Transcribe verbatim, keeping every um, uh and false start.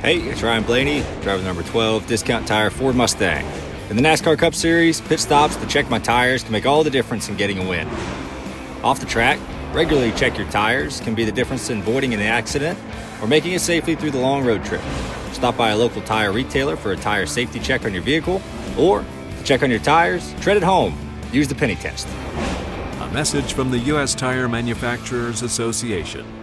Hey, it's Ryan Blaney, driver number twelve, Discount Tire Ford Mustang. In the NASCAR Cup Series, pit stops to check my tires can make all the difference in getting a win. Off the track, regularly check your tires can be the difference in avoiding an accident or making it safely through the long road trip. Stop by a local tire retailer for a tire safety check on your vehicle, or to check on your tires, tread at home. Use the penny test. A message from the U S Tire Manufacturers Association.